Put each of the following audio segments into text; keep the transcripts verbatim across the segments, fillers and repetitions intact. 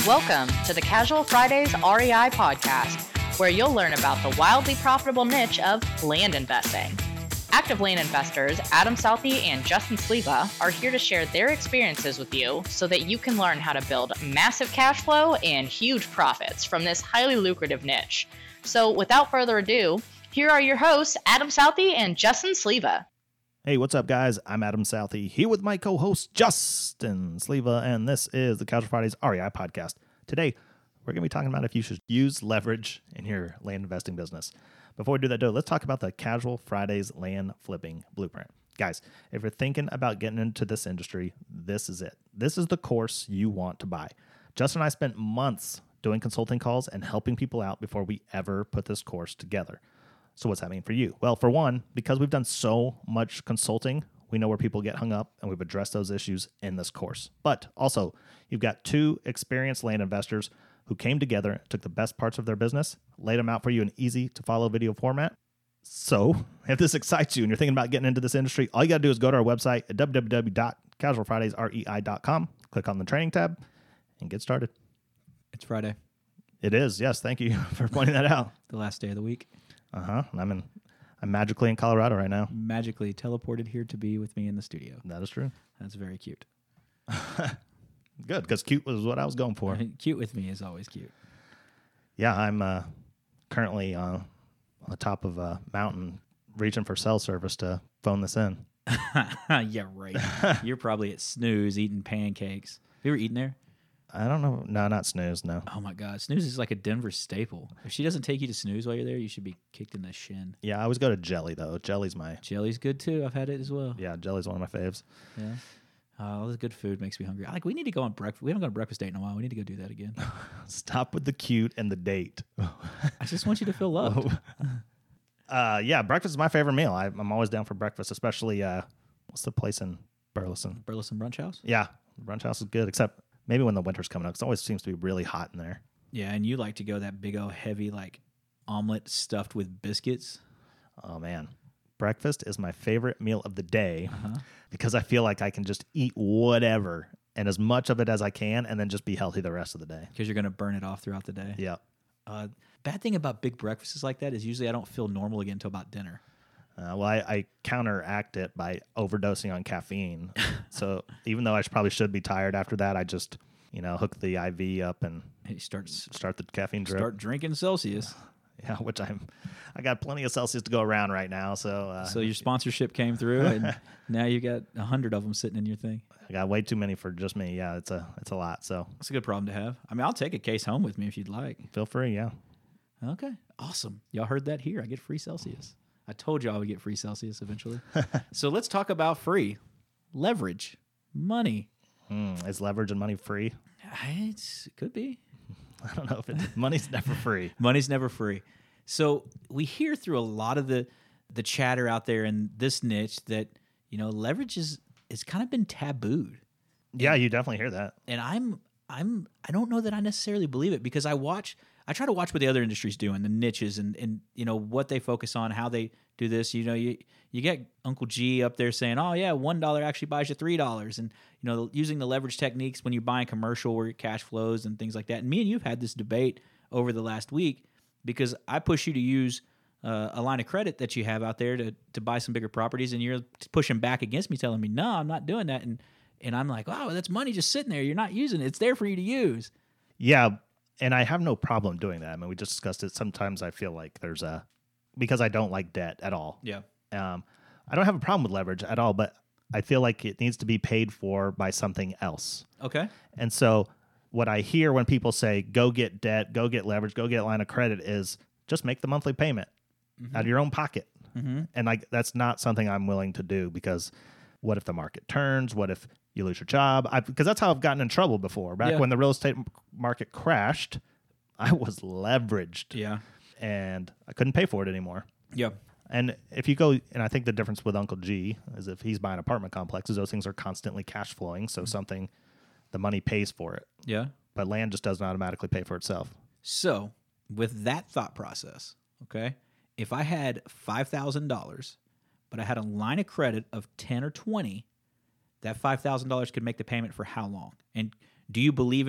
Welcome to the Casual Fridays R E I podcast, where you'll learn about the wildly profitable niche of land investing. Active land investors Adam Southey and Justin Sleva are here to share their experiences with you so that you can learn how to build massive cash flow and huge profits from this highly lucrative niche. So without further ado, here are your hosts, Adam Southey and Justin Sleva. Hey, what's up, guys? I'm Adam Southey, here with my co-host, Justin Sleva, and this is the Casual Fridays R E I podcast. Today, we're going to be talking about if you should use leverage in your land investing business. Before we do that, though, let's talk about the Casual Fridays land flipping blueprint. Guys, if you're thinking about getting into this industry, this is it. This is the course you want to buy. Justin and I spent months doing consulting calls and helping people out before we ever put this course together. So what's that mean for you? Well, for one, because we've done so much consulting, we know where people get hung up, and we've addressed those issues in this course. But also, you've got two experienced land investors who came together, took the best parts of their business, laid them out for you in easy-to-follow video format. So if this excites you and you're thinking about getting into this industry, all you got to do is go to our website at w w w dot casual fridays rei dot com, click on the training tab, and get started. It's Friday. It is, yes. Thank you for pointing that out. The last day of the week. Uh-huh. I'm in. I'm magically in Colorado right now. Magically teleported here to be with me in the studio. That is true. That's very cute. Good, because cute was what I was going for. Cute with me is always cute. Yeah, I'm uh, currently uh, on the top of a mountain reaching for cell service to phone this in. Yeah, right. You're probably at Snooze eating pancakes. Have you ever eaten there? I don't know. No, not Snooze, no. Oh, my God. Snooze is like a Denver staple. If she doesn't take you to Snooze while you're there, you should be kicked in the shin. Yeah, I always go to Jelly, though. Jelly's my... Jelly's good, too. I've had it as well. Yeah, Jelly's one of my faves. Yeah. Uh, all this good food makes me hungry. I like. We need to go on breakfast. We haven't gone on breakfast date in a while. We need to go do that again. Stop with the cute and the date. I just want you to feel loved. uh, yeah, breakfast is my favorite meal. I, I'm always down for breakfast, especially... Uh, what's the place in Burleson? Burleson Brunch House? Yeah, the brunch house is good, except... Maybe when the winter's coming up, because it always seems to be really hot in there. Yeah, and you like to go that big old heavy like omelet stuffed with biscuits. Oh, man. Breakfast is my favorite meal of the day uh-huh. because I feel like I can just eat whatever and as much of it as I can and then just be healthy the rest of the day. Because you're going to burn it off throughout the day. Yeah. Uh, bad thing about big breakfasts like that is usually I don't feel normal again until about dinner. Uh, well, I, I counteract it by overdosing on caffeine. So even though I should, probably should be tired after that, I just, you know, hook the I V up and he starts start the caffeine drip. Start drinking Celsius. Yeah, which I'm, I got plenty of Celsius to go around right now. So uh, so your sponsorship came through, and now you got a hundred of them sitting in your thing. I got way too many for just me. Yeah, it's a it's a lot. So it's a good problem to have. I mean, I'll take a case home with me if you'd like. Feel free. Yeah. Okay. Awesome. Y'all heard that here. I get free Celsius. I told you I would get free Celsius eventually. So let's talk about free. Leverage. Money. Mm, is leverage and money free? It's, it could be. I don't know if it's... Money's never free. Money's never free. So we hear through a lot of the, the chatter out there in this niche that, you know, leverage is, is kind of been tabooed. Yeah, you definitely hear that. And I'm... I'm I don't know that I necessarily believe it because I watch I try to watch what the other industries do and the niches and, and you know what they focus on, how they do this. You know, you you get Uncle G up there saying, "Oh yeah, one dollar actually buys you three dollars," and you know using the leverage techniques when you're buying commercial where your cash flows and things like that. And me and you've had this debate over the last week because I push you to use uh, a line of credit that you have out there to to buy some bigger properties, and you're pushing back against me, telling me, "No, I'm not doing that." And And I'm like, wow, that's money just sitting there. You're not using it. It's there for you to use. Yeah, and I have no problem doing that. I mean, we just discussed it. Sometimes I feel like there's a, because I don't like debt at all. Yeah. Um, I don't have a problem with leverage at all, but I feel like it needs to be paid for by something else. Okay. And so what I hear when people say, go get debt, go get leverage, go get a line of credit is just make the monthly payment mm-hmm. out of your own pocket. Mm-hmm. And like that's not something I'm willing to do because what if the market turns? What if you lose your job? I, because that's how I've gotten in trouble before. Back yeah. when the real estate market crashed, I was leveraged. Yeah. And I couldn't pay for it anymore. Yeah. And if you go, and I think the difference with Uncle G is if he's buying apartment complexes, those things are constantly cash flowing. So mm-hmm. something, the money pays for it. Yeah. But land just doesn't automatically pay for itself. So with that thought process, okay, if I had five thousand dollars, but I had a line of credit of ten or twenty, that five thousand dollars could make the payment for how long? And do you believe in your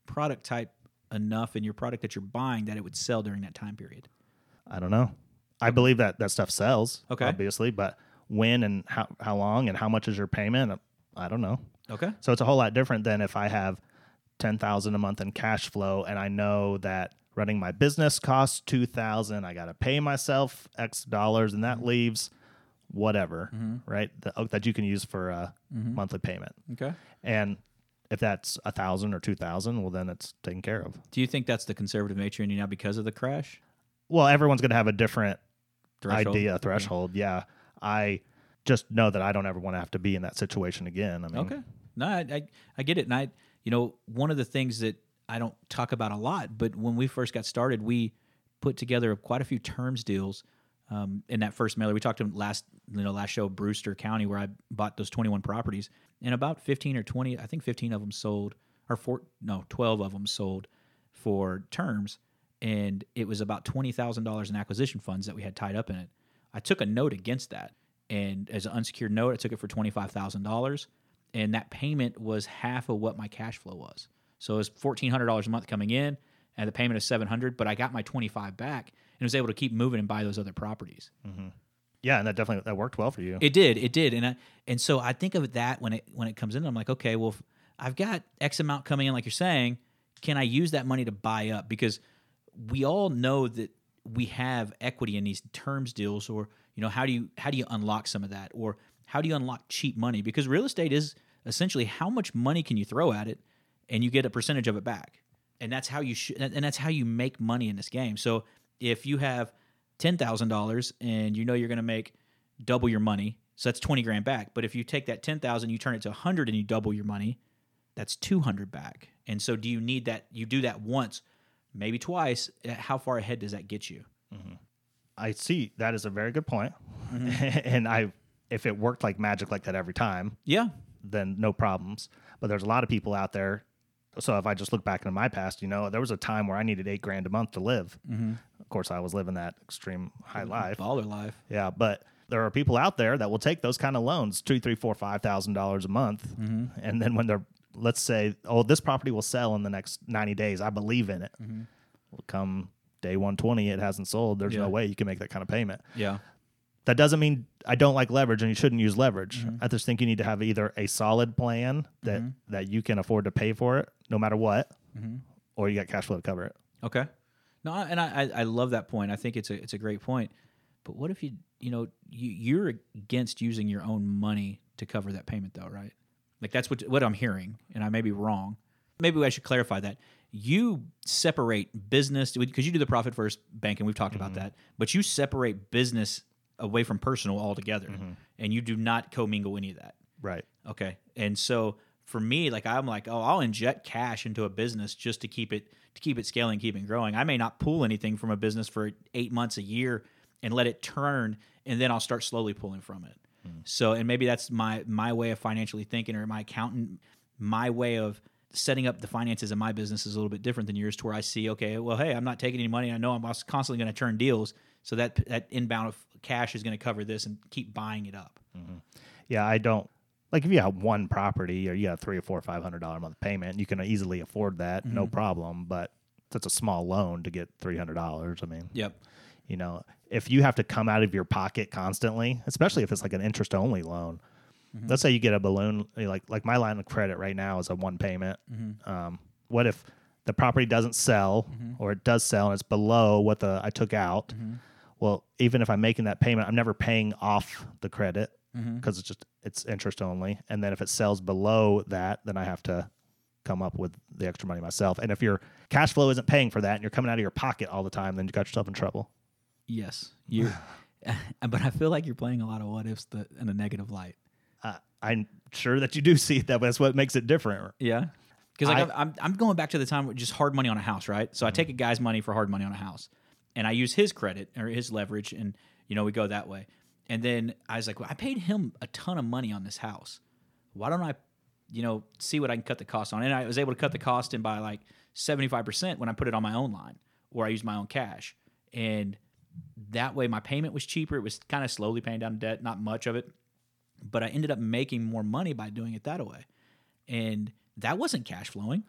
product type enough in your product that you're buying that it would sell during that time period? I don't know. I believe that that stuff sells, Okay. obviously, but when and how, how long and how much is your payment? I don't know. Okay. So it's a whole lot different than if I have ten thousand dollars a month in cash flow and I know that running my business costs two thousand dollars. I got to pay myself X dollars, and that mm-hmm. leaves whatever, mm-hmm. right? The, that you can use for a mm-hmm. monthly payment. Okay. And if that's a thousand or two thousand, well, then it's taken care of. Do you think that's the conservative nature in you now because of the crash? Well, everyone's going to have a different Threshold. idea, threshold. Yeah. yeah. I just know that I don't ever want to have to be in that situation again. I mean, okay. No, I, I, I get it. And I, you know, one of the things that I don't talk about a lot, but when we first got started, we put together quite a few terms deals um, in that first mailer. We talked to last, you know, last show, Brewster County, where I bought those twenty-one properties, and about fifteen or twenty, I think fifteen of them sold, or four, no, twelve of them sold for terms, and it was about twenty thousand dollars in acquisition funds that we had tied up in it. I took a note against that, and as an unsecured note, I took it for twenty-five thousand dollars, and that payment was half of what my cash flow was. So it was fourteen hundred dollars a month coming in, and the payment is seven hundred dollars, but I got my twenty-five back and was able to keep moving and buy those other properties. Mm-hmm. Yeah, and that definitely that worked well for you. It did, it did, and I, and so I think of that when it when it comes in. I'm like, okay, well, if I've got X amount coming in, like you're saying, can I use that money to buy up? Because we all know that we have equity in these terms deals, or you know, how do you how do you unlock some of that, or how do you unlock cheap money? Because real estate is essentially how much money can you throw at it, and you get a percentage of it back, and that's how you sh- and that's how you make money in this game. So if you have ten thousand dollars and you know you're going to make double your money, so that's twenty grand back. But if you take that ten thousand, you turn it to a hundred, and you double your money, that's two hundred back. And so, do you need that? You do that once, maybe twice. How far ahead does that get you? Mm-hmm. I see that is a very good point, mm-hmm. and I if it worked like magic like that every time, yeah, then no problems. But there's a lot of people out there. So if I just look back into my past, you know, there was a time where I needed eight grand a month to live. Mm-hmm. Of course, I was living that extreme high life, baller life. Yeah, but there are people out there that will take those kind of loans, two, three, four, five thousand dollars a month, mm-hmm. and then when they're, let's say, oh, this property will sell in the next ninety days. I believe in it. Mm-hmm. Well, come day one twenty, it hasn't sold. There's yeah. no way you can make that kind of payment. Yeah. That doesn't mean I don't like leverage and you shouldn't use leverage. Mm-hmm. I just think you need to have either a solid plan that, mm-hmm. that you can afford to pay for it no matter what, mm-hmm. or you got cash flow to cover it. Okay. No, and I, I love that point. I think it's a it's a great point. But what if you you know you you're against using your own money to cover that payment though, right? Like that's what what I'm hearing, and I may be wrong. Maybe I should clarify that. You separate business because you do the profit first banking. We've talked mm-hmm. about that, but you separate business away from personal altogether, mm-hmm. and you do not commingle any of that. Right. Okay. And so for me, like I'm like, oh, I'll inject cash into a business just to keep it to keep it scaling, keep it growing. I may not pull anything from a business for eight months, a year, and let it turn, and then I'll start slowly pulling from it. Mm. So, and maybe that's my my way of financially thinking, or my accountant, my way of setting up the finances in my business is a little bit different than yours, to where I see, okay, well, hey, I'm not taking any money. I know I'm constantly going to turn deals, so that that inbound of cash is going to cover this and keep buying it up. Mm-hmm. Yeah, I don't. Like if you have one property or you have three or four or five hundred dollar a month payment, you can easily afford that, mm-hmm. no problem. But that's a small loan to get three hundred dollars. I mean, yep. You know, if you have to come out of your pocket constantly, especially if it's like an interest only loan. Mm-hmm. Let's say you get a balloon, like like my line of credit right now is a one payment. Mm-hmm. Um, what if the property doesn't sell, mm-hmm. or it does sell and it's below what the I took out? Mm-hmm. Well, even if I'm making that payment, I'm never paying off the credit. Because mm-hmm. it's just it's interest only, and then if it sells below that, then I have to come up with the extra money myself. And if your cash flow isn't paying for that, and you're coming out of your pocket all the time, then you got yourself in trouble. Yes, you. But I feel like you're playing a lot of what ifs the, in a negative light. Uh, I'm sure that you do see that, but that's what makes it different. Yeah, because like I, I'm I'm going back to the time with just hard money on a house, right? So mm-hmm. I take a guy's money for hard money on a house, and I use his credit or his leverage, and you know we go that way. And then I was like, well, I paid him a ton of money on this house. Why don't I, you know, see what I can cut the cost on? And I was able to cut the cost in by like seventy-five percent when I put it on my own line, or I used my own cash. And that way my payment was cheaper. It was kind of slowly paying down debt, not much of it. But I ended up making more money by doing it that way. And that wasn't cash flowing.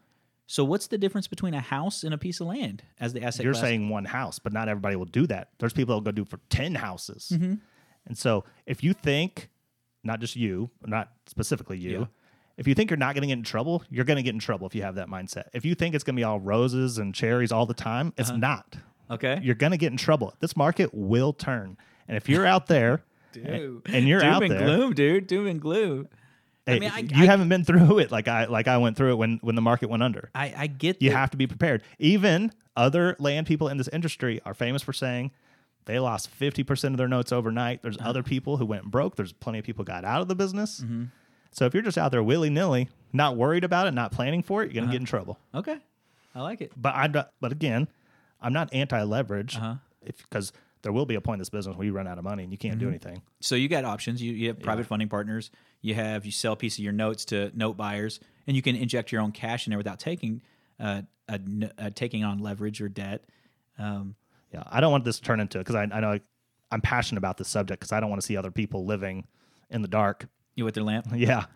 So what's the difference between a house and a piece of land as the asset You're class? saying one house, but not everybody will do that. There's people that'll go do for ten houses. Mm-hmm. And so if you think, not just you, not specifically you, Yeah. if you think you're not going to get in trouble, you're going to get in trouble if you have that mindset. If you think it's going to be all roses and cherries all the time, it's Uh-huh. not. Okay. You're going to get in trouble. This market will turn. And if you're out there and, and you're Doom out and there, gloom, dude. Doom and gloom. hey, I mean, I, you I, haven't been through it like I like I went through it when when the market went under. I, I get You that- have to be prepared. Even other land people in this industry are famous for saying they lost fifty percent of their notes overnight. There's Uh-huh. other people who went broke. There's plenty of people got out of the business. Mm-hmm. So if you're just out there willy-nilly, not worried about it, not planning for it, you're going to Uh-huh. get in trouble. Okay. I like it. But I'm not, but again, I'm not anti-leverage Uh-huh. because there will be a point in this business where you run out of money and you can't Mm-hmm. do anything. So you got options. You, you have private funding partners. You have you sell a piece of your notes to note buyers, and you can inject your own cash in there without taking uh, a, n- uh, taking on leverage or debt. Um, Yeah, I don't want this to turn into because I, I know I, I'm passionate about this subject because I don't want to see other people living in the dark. you with their lamp. Yeah,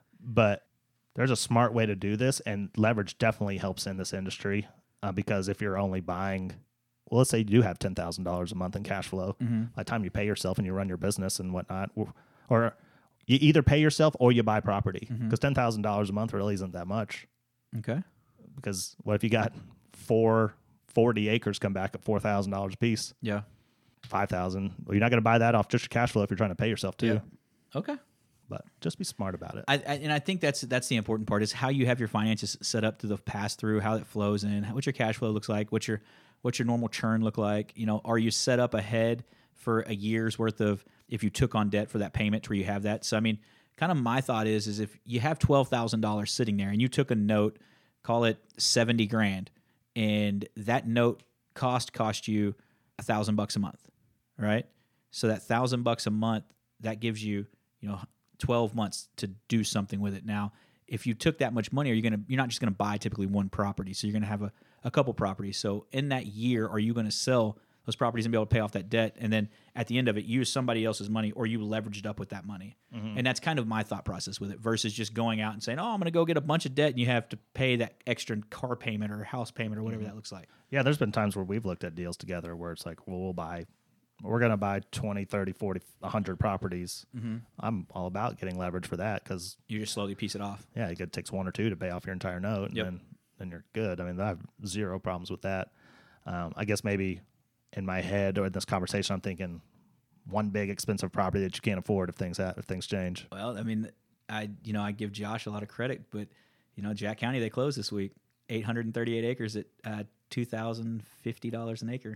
but there's a smart way to do this, and leverage definitely helps in this industry uh, because if you're only buying, well, let's say you do have ten thousand dollars a month in cash flow. Mm-hmm. By the time you pay yourself and you run your business and whatnot, or, or you either pay yourself or you buy property because Mm-hmm. ten thousand dollars a month really isn't that much. Okay. Because what if you got four forty acres come back at four thousand dollars a piece, Yeah. five thousand? Well, you're not going to buy that off just your cash flow if you're trying to pay yourself too. Yeah. Okay. But just be smart about it. I, I, and I think that's that's the important part is how you have your finances set up to the pass through, how it flows in, what your cash flow looks like, what your what's your normal churn look like. You know, are you set up ahead for a year's worth of if you took on debt for that payment where you have that? So I mean, kind of my thought is is if you have twelve thousand dollars sitting there and you took a note, call it seventy grand, and that note cost cost you a thousand bucks a month, right? So that thousand bucks a month that gives you you know twelve months to do something with it. Now, if you took that much money, are you gonna you're not just gonna buy typically one property, so you're gonna have a, a couple properties. So in that year, are you gonna sell those properties and be able to pay off that debt, and then at the end of it, use somebody else's money, or you leveraged up with that money? Mm-hmm. And that's kind of my thought process with it, versus just going out and saying, "Oh, I'm gonna go get a bunch of debt," and you have to pay that extra car payment or house payment or whatever Mm-hmm. that looks like. Yeah, there's been times where we've looked at deals together where it's like, well, we'll buy, we're going to buy twenty, thirty, forty, one hundred properties. Mm-hmm. I'm all about getting leverage for that because, You just slowly piece it off. yeah, it takes one or two to pay off your entire note, and Yep. then, then you're good. I mean, I have zero problems with that. Um, I guess maybe in my head or in this conversation, I'm thinking one big expensive property that you can't afford if things ha- if things change. Well, I mean, I you know I give Josh a lot of credit, but you know Jack County they closed this week, eight hundred thirty-eight acres at uh, two thousand fifty dollars an acre.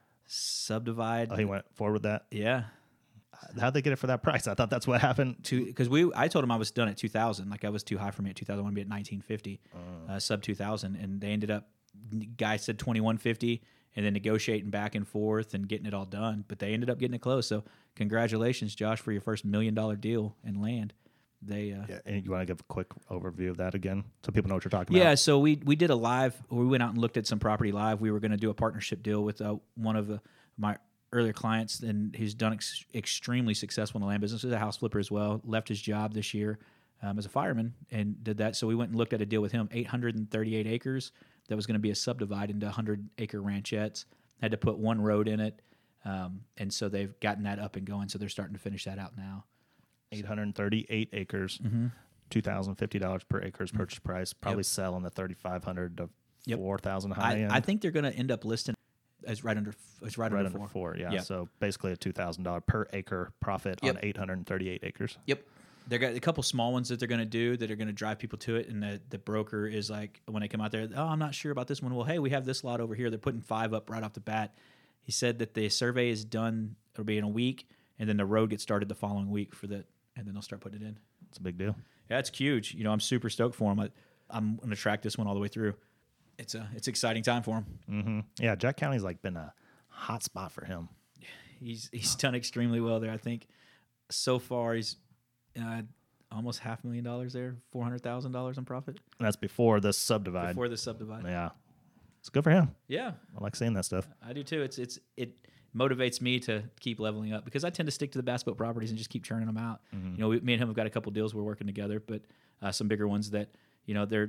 Subdivide. Oh, he went forward with that. Yeah, How'd they get it for that price? I thought that's what happened. two because we I told him I was done at two thousand. Like I was too high for me at two thousand. I want to be at nineteen fifty, uh, sub two thousand, and they ended up. Guy said twenty one fifty, and then negotiating back and forth and getting it all done. But they ended up getting it closed. So congratulations, Josh, for your first million dollar deal in land. They uh, Yeah, and you want to give a quick overview of that again so people know what you're talking Yeah, about? so we we did a live. We went out and looked at some property live. We were going to do a partnership deal with uh, one of the, my earlier clients, and he's done ex- extremely successful in the land business. He's a house flipper as well. Left his job this year um, as a fireman and did that. So we went and looked at a deal with him, eight hundred thirty-eight acres. That was going to be a subdivide into one hundred acre ranchettes. Had to put one road in it, um, and so they've gotten that up and going. So they're starting to finish that out now. eight hundred thirty-eight acres, Mm-hmm. two thousand fifty dollars per acre's purchase price. Probably sell in the thirty-five hundred to Yep. four thousand high I, end. I think they're going to end up listing as right under. It's right, right under, under four. four. Yeah. Yeah. So basically a two thousand dollars per acre profit Yep. on eight hundred thirty-eight acres. Yep. They got a couple small ones that they're going to do that are going to drive people to it. And the, the broker is like, when they come out there, oh, I'm not sure about this one. Well, hey, we have this lot over here. They're putting five up right off the bat. He said that the survey is done. It'll be in a week. And then the road gets started the following week for that. And then they'll start putting it in. It's a big deal. Yeah, it's huge. You know, I'm super stoked for him. I, I'm going to track this one all the way through. It's a, it's exciting time for him. Mm-hmm. Yeah. Jack County's like been a hot spot for him. He's, he's done extremely well there. I think so far he's, uh, almost half a million dollars there, four hundred thousand dollars in profit And that's before this subdivide. before the subdivide. Yeah. It's good for him. Yeah, I like seeing that stuff. I do too. It's it's it motivates me to keep leveling up because I tend to stick to the bass boat properties and just keep churning them out. Mm-hmm. You know, we, me and him have got a couple deals we're working together, but uh, some bigger ones that you know they're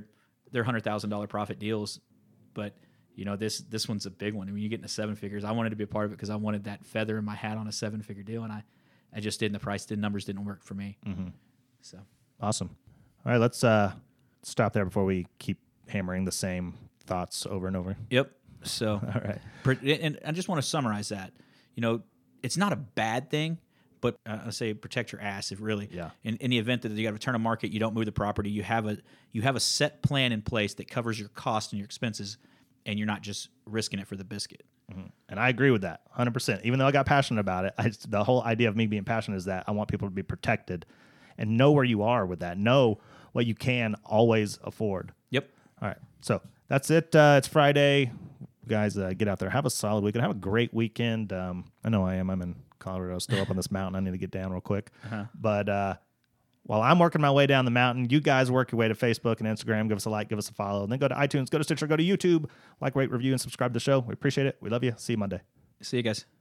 they're hundred thousand dollar profit deals, but you know this this one's a big one. I mean, you get into seven figures. I wanted to be a part of it because I wanted that feather in my hat on a seven figure deal, and I, I just didn't. The price, the numbers didn't work for me. Mm-hmm. So awesome. All right, let's uh, stop there before we keep hammering the same thoughts over and over. Yep. So all right, and I just want to summarize that. You know, it's not a bad thing, but uh, I say protect your ass if really. Yeah. In, in the event that you got to return a market, you don't move the property. You have a you have a set plan in place that covers your cost and your expenses, and you're not just risking it for the biscuit. Mm-hmm. And I agree with that one hundred percent. Even though I got passionate about it, I, the whole idea of me being passionate is that I want people to be protected and know where you are with that. Know what you can always afford. Yep. All right. So that's it. Uh, it's Friday. You guys, uh, get out there. Have a solid weekend. Have a great weekend. Um, I know I am. I'm in Colorado, still up on this mountain. I need to get down real quick. Uh-huh. But uh, while I'm working my way down the mountain, you guys work your way to Facebook and Instagram. Give us a like, give us a follow. And then go to iTunes, go to Stitcher, go to YouTube. Like, rate, review, and subscribe to the show. We appreciate it. We love you. See you Monday. See you guys.